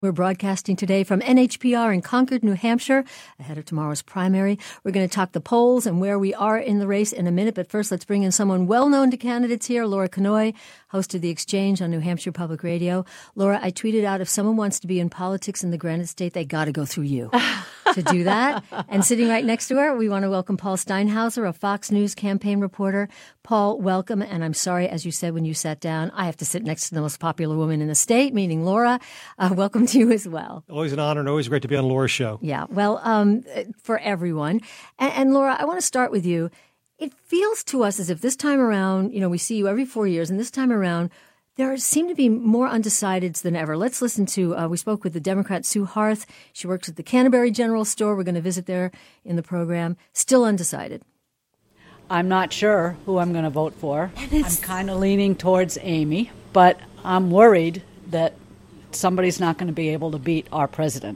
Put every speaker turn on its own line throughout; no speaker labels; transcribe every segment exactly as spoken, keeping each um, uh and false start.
We're broadcasting today from N H P R in Concord, New Hampshire, ahead of tomorrow's primary. We're going to talk the polls and where we are in the race in a minute. But first, let's bring in someone well-known to candidates here, Laura Conoy, host of The Exchange on New Hampshire Public Radio. Laura, I tweeted out, if someone wants to be in politics in the Granite State, they got to go through you to do that. And sitting right next to her, we want to welcome Paul Steinhauser, a Fox News campaign reporter. Paul, welcome. And I'm sorry, as you said when you sat down, I have to sit next to the most popular woman in the state, meaning Laura. Uh, welcome to you as well.
Always an honor and always great to be on Laura's show.
Yeah, well, um, for everyone. And, and Laura, I want to start with you. It feels to us as if this time around, you know, we see you every four years, and this time around, there seem to be more undecideds than ever. Let's listen to, uh, we spoke with the Democrat Sue Harth. She works at the Canterbury General Store. We're going to visit there in the program. Still undecided.
I'm not sure who I'm going to vote for. I'm kind of leaning towards Amy, but I'm worried that somebody's not going to be able to beat our president.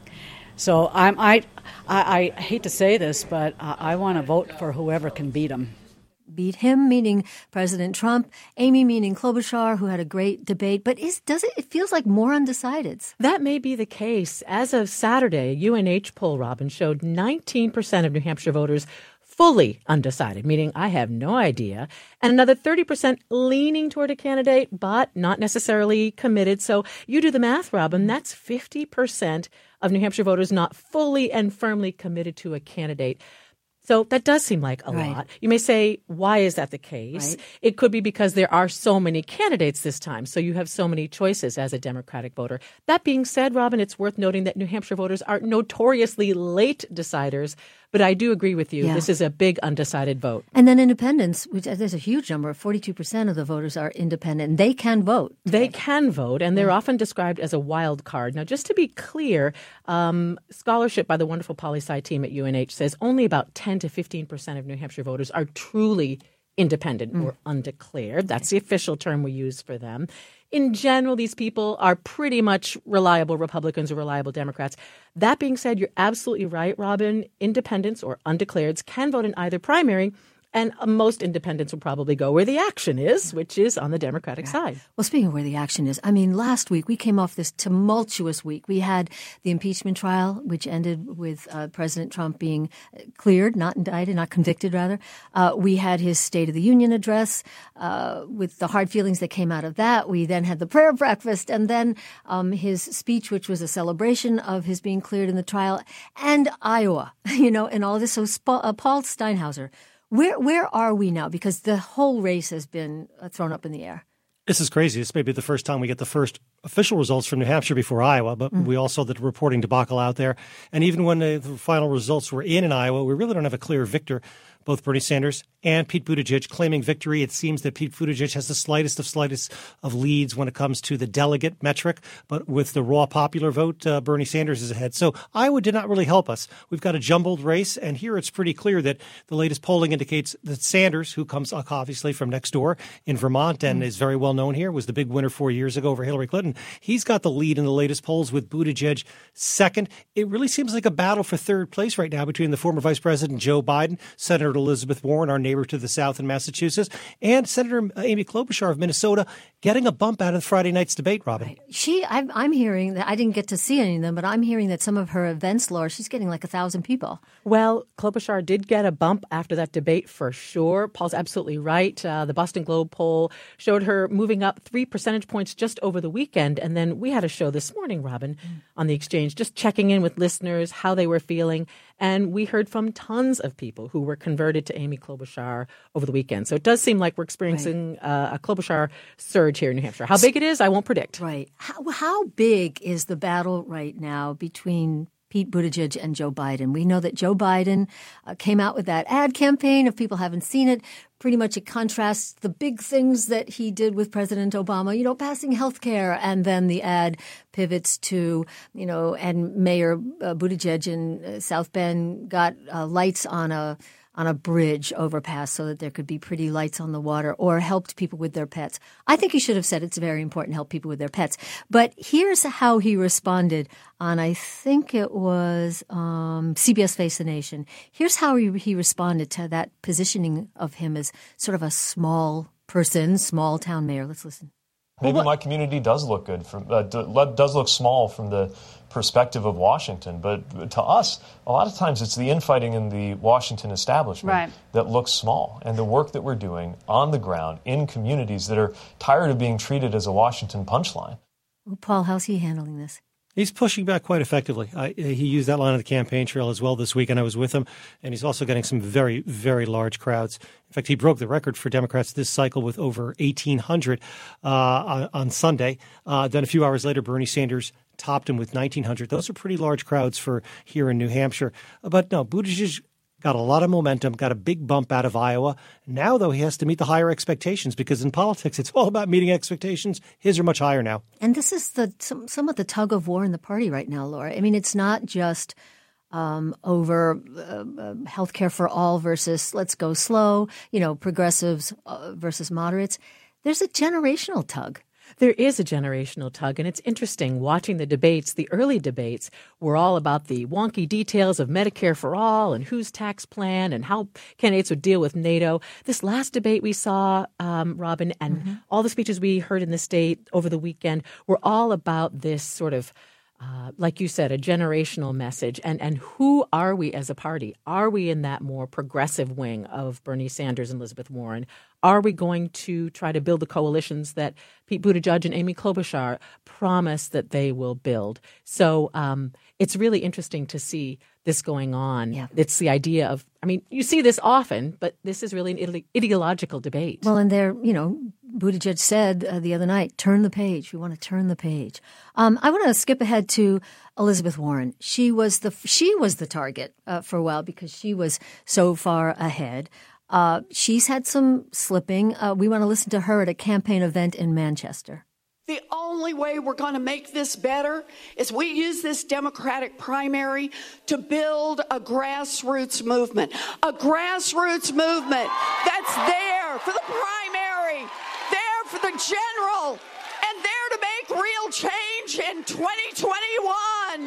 So I'm, I, I, I hate to say this, but I, I want to vote for whoever can beat him.
Beat him, meaning President Trump. Amy, meaning Klobuchar, who had a great debate. But is does it? It feels like more undecideds.
That may be the case. As of Saturday, a U N H poll, Robin, showed nineteen percent of New Hampshire voters fully undecided, meaning I have no idea, and another thirty percent leaning toward a candidate, but not necessarily committed. So you do the math, Robin, that's fifty percent of New Hampshire voters not fully and firmly committed to a candidate. So that does seem like a
right.
lot. You may say, why is that the case? Right. It could be because there are so many candidates this time, so you have so many choices as a Democratic voter. That being said, Robin, it's worth noting that New Hampshire voters are notoriously late deciders, but I do agree with you. Yeah. This is a big undecided vote.
And then independents, which there's a huge number, forty-two percent of the voters are independent, and they can vote.
They can vote, and they're yeah. often described as a wild card. Now, just to be clear, um, scholarship by the wonderful poli-sci team at U N H says only about ten to fifteen percent of New Hampshire voters are truly independent mm. or undeclared. That's the official term we use for them. In general, these people are pretty much reliable Republicans or reliable Democrats. That being said, you're absolutely right, Robin. Independents or undeclareds can vote in either primary, and most independents will probably go where the action is, which is on the Democratic yeah. side.
Well, speaking of where the action is, I mean, last week we came off this tumultuous week. We had the impeachment trial, which ended with uh, President Trump being cleared, not indicted, not convicted, rather. Uh, we had his State of the Union address uh, with the hard feelings that came out of that. We then had the prayer breakfast, and then um, his speech, which was a celebration of his being cleared in the trial, and Iowa, you know, and all of this. So Sp- uh, Paul Steinhauser, Where where are we now? Because the whole race has been uh, thrown up in the air.
This is crazy. This may be the first time we get the first official results from New Hampshire before Iowa, but mm. we all saw the reporting debacle out there. And even when the, the final results were in in Iowa, we really don't have a clear victor. Both Bernie Sanders and Pete Buttigieg claiming victory. It seems that Pete Buttigieg has the slightest of slightest of leads when it comes to the delegate metric. But with the raw popular vote, uh, Bernie Sanders is ahead. So Iowa did not really help us. We've got a jumbled race. And here it's pretty clear that the latest polling indicates that Sanders, who comes obviously from next door in Vermont and mm. is very well known here, was the big winner four years ago over Hillary Clinton. He's got the lead in the latest polls with Buttigieg second. It really seems like a battle for third place right now between the former Vice President Joe Biden, Senator Elizabeth Warren, our neighbor to the south in Massachusetts, and Senator Amy Klobuchar of Minnesota getting a bump out of Friday night's debate, Robin.
Right. She, I'm, I'm hearing that, I didn't get to see any of them, but I'm hearing that some of her events, Laura, she's getting like a thousand people.
Well, Klobuchar did get a bump after that debate for sure. Paul's absolutely right. Uh, the Boston Globe poll showed her moving up three percentage points just over the weekend. And then we had a show this morning, Robin, mm. on The Exchange, just checking in with listeners, how they were feeling. And we heard from tons of people who were converted to Amy Klobuchar over the weekend. So it does seem like we're experiencing right. uh, a Klobuchar surge here in New Hampshire. How big it is, I won't predict.
Right. How, how big is the battle right now between Pete Buttigieg and Joe Biden? We know that Joe Biden uh, came out with that ad campaign. If people haven't seen it, pretty much it contrasts the big things that he did with President Obama, you know, passing health care. And then the ad pivots to, you know, and Mayor uh, Buttigieg in uh, South Bend got uh, lights on a on a bridge overpass so that there could be pretty lights on the water, or helped people with their pets. I think he should have said it's very important to help people with their pets. But here's how he responded on, I think it was um, C B S Face the Nation. Here's how he, he responded to that positioning of him as sort of a small person, small town mayor. Let's listen.
maybe well, my community does look good, from, uh, does look small from the perspective of Washington. But to us, a lot of times it's the infighting in the Washington establishment right. that looks small. And the work that we're doing on the ground in communities that are tired of being treated as a Washington punchline.
Well, Paul, how's he handling this?
He's pushing back quite effectively. I, he used that line on the campaign trail as well this week, and I was with him. And he's also getting some very, very large crowds. In fact, he broke the record for Democrats this cycle with over eighteen hundred uh, on, on Sunday. Uh, then a few hours later, Bernie Sanders topped him with nineteen hundred. Those are pretty large crowds for here in New Hampshire. But no, Buttigieg got a lot of momentum, got a big bump out of Iowa. Now, though, he has to meet the higher expectations because in politics, it's all about meeting expectations. His are much higher now.
And this is the some, some of the tug of war in the party right now, Laura. I mean, it's not just um, over uh, uh, health care for all versus let's go slow, you know, progressives uh, versus moderates. There's a generational tug.
There is a generational tug, and it's interesting watching the debates. The early debates were all about the wonky details of Medicare for all and whose tax plan and how candidates would deal with NATO. This last debate we saw, um, Robin, and mm-hmm. all the speeches we heard in the state over the weekend were all about this sort of Uh, like you said, a generational message. And and who are we as a party? Are we in that more progressive wing of Bernie Sanders and Elizabeth Warren? Are we going to try to build the coalitions that Pete Buttigieg and Amy Klobuchar promise that they will build? So um, it's really interesting to see this going on.
Yeah.
It's the idea of, I mean, you see this often, but this is really an ide- ideological debate.
Well, and there, you know, Buttigieg said uh, the other night, turn the page. We want to turn the page. Um, I want to skip ahead to Elizabeth Warren. She was the she was the target uh, for a while because she was so far ahead. Uh, she's had some slipping. Uh, we want to listen to her at a campaign event in Manchester.
The only way we're going to make this better is we use this Democratic primary to build a grassroots movement, a grassroots movement that's there for the primary, there for the general, and there to make real change in twenty twenty-one.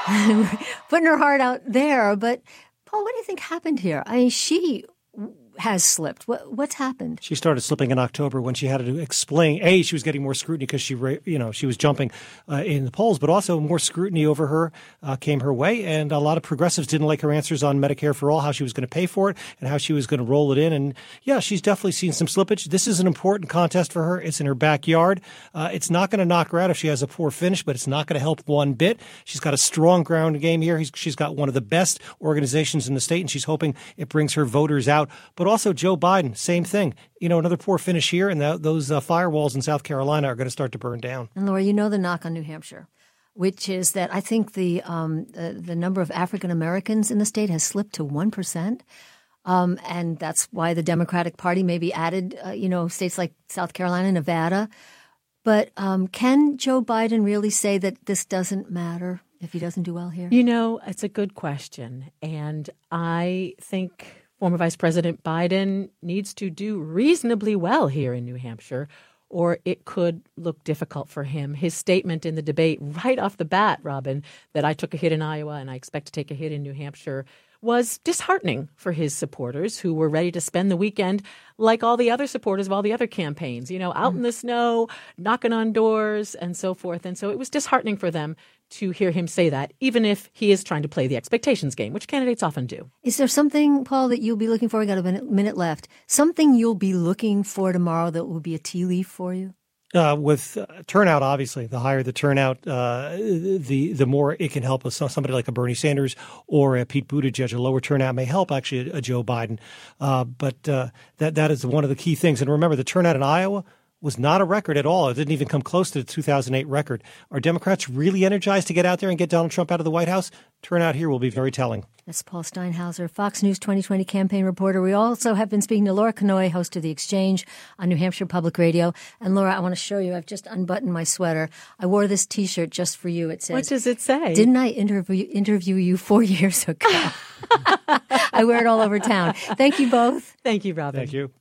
Putting her heart out there. But, Paul, what do you think happened here? I mean, she has slipped. What, what's happened?
She started slipping in October when she had to explain, A, she was getting more scrutiny because she, you know, she was jumping uh, in the polls, but also more scrutiny over her uh, came her way. And a lot of progressives didn't like her answers on Medicare for all, how she was going to pay for it and how she was going to roll it in. And yeah, she's definitely seen some slippage. This is an important contest for her. It's in her backyard. Uh, it's not going to knock her out if she has a poor finish, but it's not going to help one bit. She's got a strong ground game here. He's, she's got one of the best organizations in the state, and she's hoping it brings her voters out. But also Joe Biden, same thing. You know, another poor finish here, and that, those uh, firewalls in South Carolina are going to start to burn down.
And Laura, you know the knock on New Hampshire, which is that I think the um, the, the number of African Americans in the state has slipped to one percent. Um, and that's why the Democratic Party maybe added, uh, you know, states like South Carolina, Nevada. But um, can Joe Biden really say that this doesn't matter if he doesn't do well here?
You know, it's a good question. And I think former Vice President Biden needs to do reasonably well here in New Hampshire, or it could look difficult for him. His statement in the debate right off the bat, Robin, that I took a hit in Iowa and I expect to take a hit in New Hampshire was disheartening for his supporters who were ready to spend the weekend like all the other supporters of all the other campaigns, you know, out mm. in the snow, knocking on doors and so forth. And so it was disheartening for them to hear him say that, even if he is trying to play the expectations game, which candidates often do.
Is there something, Paul, that you'll be looking for? We got a minute, minute left. Something you'll be looking for tomorrow that will be a tea leaf for you?
Uh, with uh, turnout, obviously, the higher the turnout, uh, the the more it can help us. Somebody like a Bernie Sanders or a Pete Buttigieg. A lower turnout may help, actually, a, a Joe Biden. Uh, but uh, that that is one of the key things. And remember, the turnout in Iowa was not a record at all. It didn't even come close to the two thousand eight record. Are Democrats really energized to get out there and get Donald Trump out of the White House? Turnout here will be very telling.
That's Paul Steinhauser, Fox News twenty twenty campaign reporter. We also have been speaking to Laura Kanoy, host of The Exchange on New Hampshire Public Radio. And Laura, I want to show you, I've just unbuttoned my sweater. I wore this T-shirt just for you. It says,
what does it say?
Didn't I interview, interview you four years ago? I wear it all over town. Thank you both.
Thank you, Robin.
Thank you.